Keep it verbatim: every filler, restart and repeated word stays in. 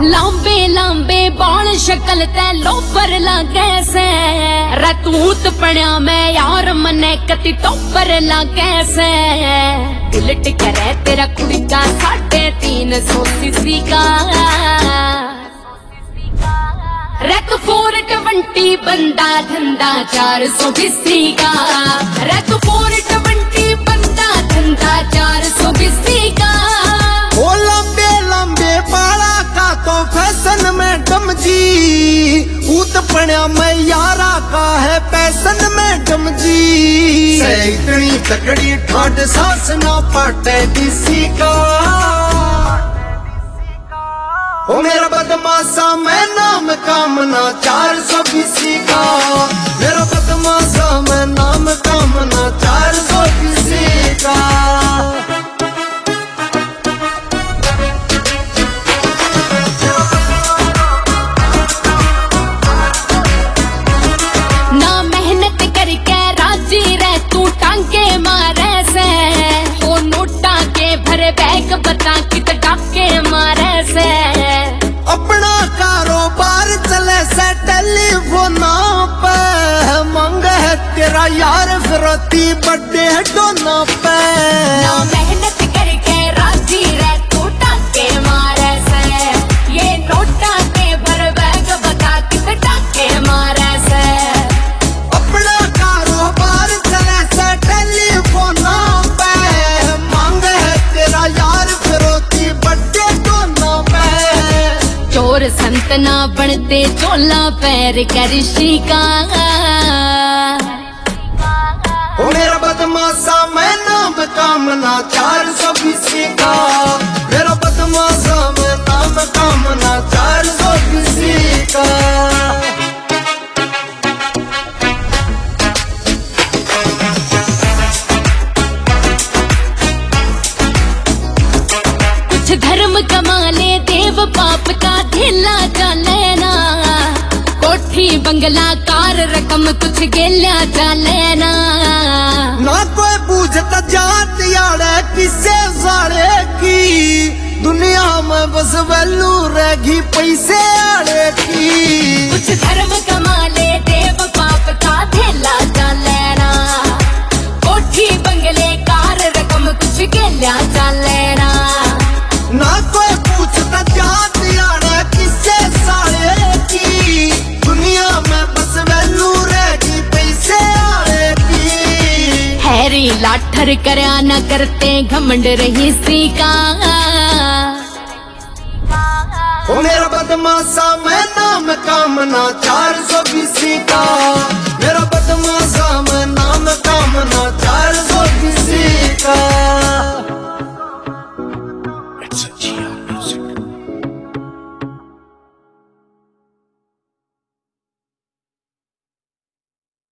लांबे लांबे बाल शक्ल ते लोपर लागे से रतूत पड़ा मैं यार मने कति टोपर लागे से उलट करे तेरा कुड़ी का साढ़े तीन सौ सीसी का रैक फोर ट्वेंटी बंदा धंधा चार सौ बीसी का रैक फोर ट्वेंटी बंदा धंधा चार सौ बीसी का ओ लंबे लंबे बाला का तो फैशन में डमजी ऊत पड़ा मैं यारा का है पैसन में डमजी इतनी तकड़ी ठाट सास ना पाटे किसी का ओ मेरा बदमाशा मैं नाम कामना चार सौ बीसी का मेरा बदमाशा मैं नाम कामना चार सौ बीसी का ना मेहनत करके राजी रह तू टांगे मारे से वो नोटा के भरे बैग बता कित डाके मारे से अपना कारोबार चले से टेलीफोन पे मंग है तेरा यार फिरती बड्डे डोना पे ना मेहनत करके राजी रह तू टाके मारे से ये नोटा के भर बैग बता कित डाके मारे से अपना कारोबार चले से टेलीफोन पे मंग है तेरा यार फिरती बड्डे डोना पे चोर संत ना बनते चोला पैर करिशी का ओ मेरा बदमाशा मैं नाम कामना चार सौ बीसी का मेरा बदमाशा मैं नाम कामना चार सौ बीसी का कुछ धर्म कमाले देव पाप का ढेला चले ना कोठी बंगला कार रकम कुछ गेला चले ना ना कोई पूछता जात यारे किसे साड़े की दुनिया में बस वैल्यू रहेगी पैसे आड़े की कुछ धर्म कमाले देव पाप का ढेला चले ना कोठी बंगले कार रकम कुछ गेला चले ना ना कोई पूछता जात यारे किसे साड़े की दुनिया में बस वैल्यू रहेगी पैसे आड़े की हैरी लाठर करया न करते घमंड रही सी का ओ मेरा बदमाशा मैं नाम कामना चार सौ